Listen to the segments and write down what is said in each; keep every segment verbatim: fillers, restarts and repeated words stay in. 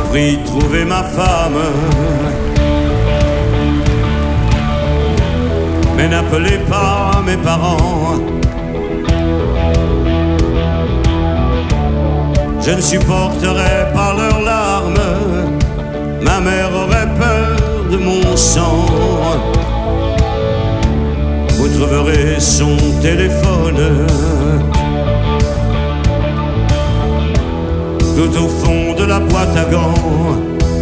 prie de trouver ma femme. Mais n'appelez pas mes parents. Je ne supporterai pas leurs larmes. Ma mère aurait peur de mon sang. Vous trouverez son téléphone tout au fond de la boîte à gants.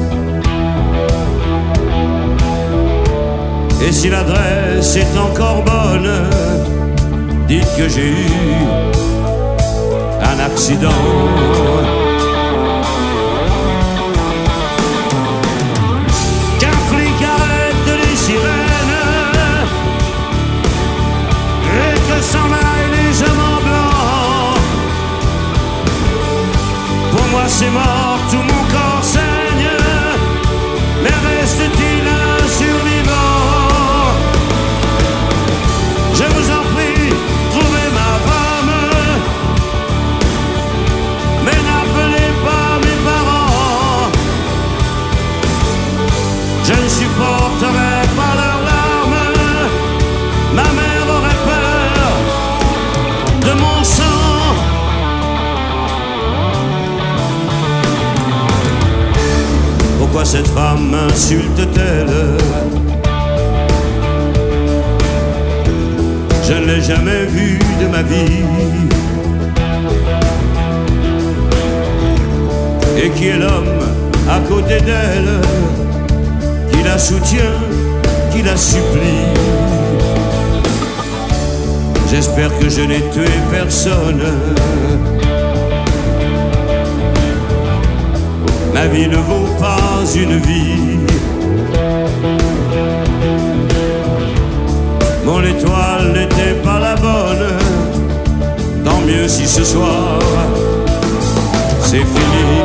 Et si l'adresse est encore bonne, dites que j'ai eu un accident. Qu'un flic arrête les sirènes et que s'en aillent les hommes en blanc. Pour moi c'est mort, tout mon corps saigne, mais reste-t-il un survivant? Je vous en prie, trouvez ma femme, mais n'appelez pas mes parents. Je ne supporterai pas leurs larmes. Ma mère aurait peur de mon sang. Pourquoi cette femme m'insulte-t-elle? Je ne l'ai jamais vue de ma vie. Et qui est l'homme à côté d'elle, qui la soutient, qui la supplie? J'espère que je n'ai tué personne. Ma vie ne vaut pas une vie. Mon étoile n'était pas la bonne. Tant mieux si ce soir c'est fini.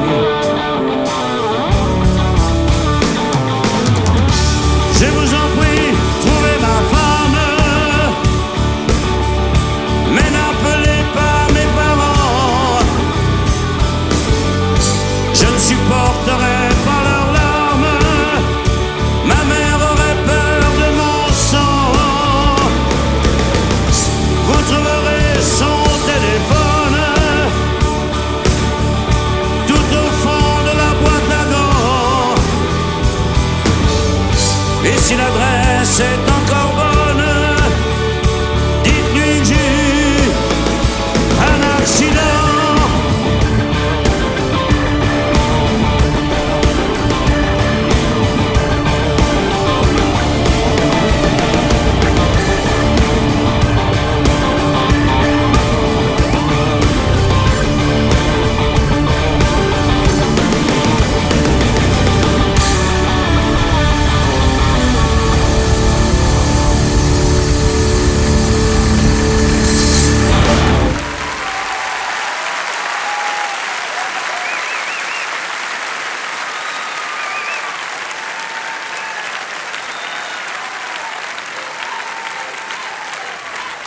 Je vous en prie, trouvez ma femme, mais n'appelez pas mes parents. Je ne supporterai pas leurs larmes. Ma mère aurait peur de mon sang. Vous trouverez son téléphone tout au fond de la boîte à gants. Et si l'adresse est en